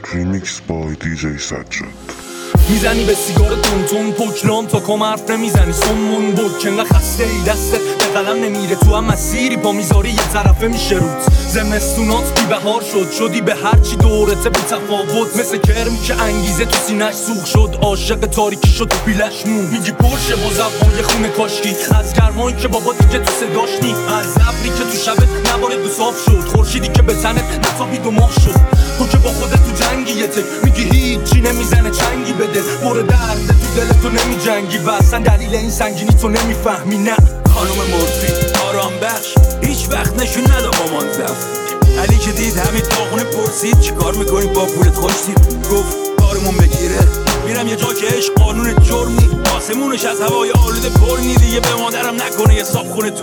Remix by DJ سجاد. میزنی به سیگار تون پوکلام تا کم حرف نمیزنی سمون بود که انقدر خسته ای دستت به قلم نمیره تو هم مسیری پا میذاری یه طرفه میشه روت زمستونات بی بهار شدی به هرچی دورته بی تفاوت مثل کرمی که انگیزه تو سینش سوخ شد عاشق تاریکی شد تو بیلش مون میگی پرشه با زبان خونه کاشکی از گرمایی که بابا دیگه تو صداش نی از ابری که تو شبت نباره دو صاف شد خورشیدی که به تنت نتابید و ماه شد تو که با خودت تو جنگی یه تک میگی هیچی نمیزنه چنگی بده برو درد تو دل تو نمی جنگی و اصلا دلیل این سنگینی تو نمیفهمی نه خانوم مرفی آرام بخش هیچ وقت نشون ندا مامان زفت علی که دید همین داغونه پرسید چی کار میکنی با پولت خوشتید گفت کارمون بگیره میرم یه جا که عشق قانون جرم نی آسمونش از هوای آلوده پر نی دیگه به مادرم نکنه یه صاف خونه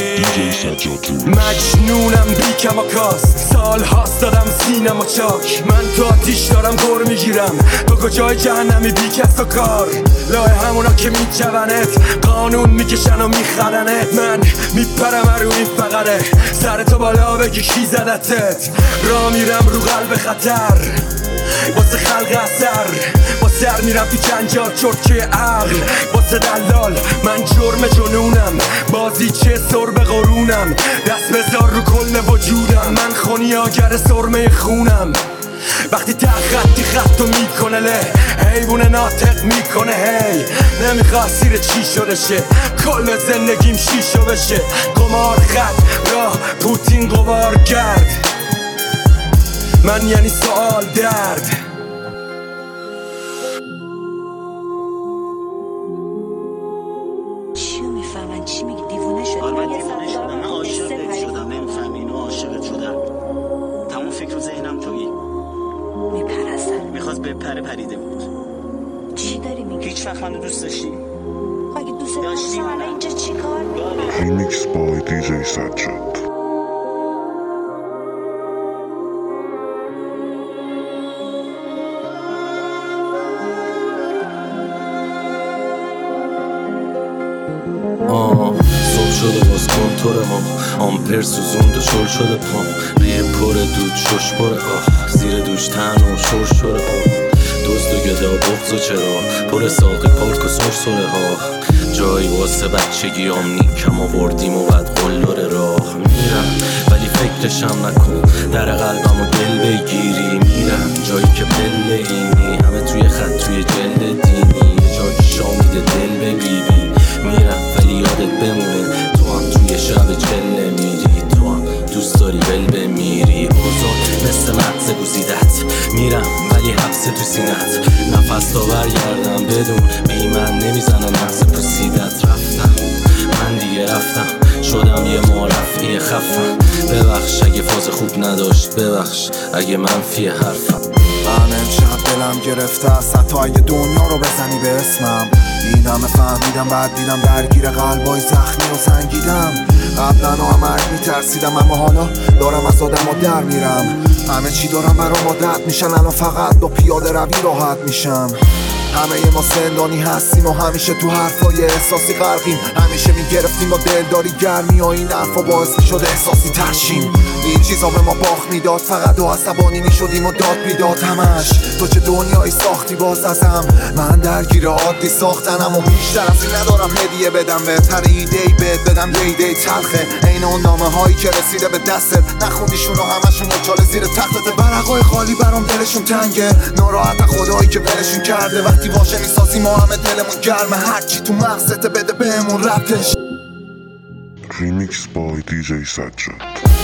مجنونم بی کماکاست سال هاست دادم سینما چاک من تو آتیش دارم گور میگیرم تو کجای جهنمی بی کس و کار لای همونا که میجونت قانون میکشن و میخرنت من میپرم رو این فقره سرتو بالا بگی کی زدتت را میرم رو قلب خطر واسه خلق اثر با سر میرم تو جنجال چرکه عقل واسه دلال من جرم جنونم بازی چه سر به قرونم دست بذار رو کل وجودم من خونیاگر سرمه خونم وقتی خطی خطو میکنه له حیوون ناطق میکنه هی نمیخواد سیر چی شده شه کل زندگیم شیشو بشه قمار خط راه پوتین قمار کرد من یعنی سوال درد چی میفهمن چی میگی دیوونه شدی من دیوونه شدم من عاشقت شدم نمیفهمی اینو عاشقت شدم تمام فکر و ذهنم تویی میپرستن میخواست بپره پریده بود چی داری میگی؟ هیچ وقت منو دوست داشتی؟ اگه دوست داشتم الان اینجا چی کار میکنی؟ Remix by DJ سجاد. صبح شده باز کنتور ما آمپر سوزوند و شل شده پام ریه پر دود شش پر زیر دوش تن و شور شده دزد و گدا بغض و چرا پر ساقی پارک و سرسره ها جایی واسه بچگیام نیکم آوردیم و بعد قلدر راه میرم ولی فکرشم نکن در قلبم و دل بگیری میرم جایی که پله اینی همه توی خط توی جلد دینی یه جا که شامیده دل ببیری میرم ولی یادت بمونه تو هم توی شب چله میری تو هم دوست داری ول بمیری اوزاد مثل مغز گوزیدت میرم ولی حبس تو سینت نفس تا برگردم بدون بی من نمیزنه نفس پوسیدت رفتم من دیگه رفتم شدم یه معرفی خفم ببخش اگه فاز خوب نداشت ببخش اگه منفی حرفم من امشب دلم گرفته است حتی اگه دنیا رو بزنی به اسمم این همه فهمیدم بعد دیدم درگیر قلبای زخمی و سنگیدم قبلا هم مرگ میترسیدم اما حالا دارم از آدم ها در میرم همه چی دارم برام عادت میشن الان فقط با پیاده روی راحت میشم همه ما زندانی هستیم و همیشه تو حرفای احساسی غرقیم همیشه میگرفتیم با دلداری گرمی و این حرفا باعث میشد احساسی ترشیم این چیزا به ما باخت میداد فقط و عصبانی میشدیم و داد میداد همش تو چه دنیایی ساختی باز ازم من درگیر عادی ساختنم و بیشتر از این ندارم هدیه بدم بهتر ایده‌ای بهت بدم دیده‌ای تلخه عین اون نامه هایی که رسیده به دستت نخوندیشون و همشون مچاله زیر تختت برقای خالی برام دلشون تنگه ناراحت خدایی که ولشون کرده وقتی واژه میسازی ما همه دلمون گرمه هرچی تو مغزت بده بهمون ربطش Remix by DJ سجاد.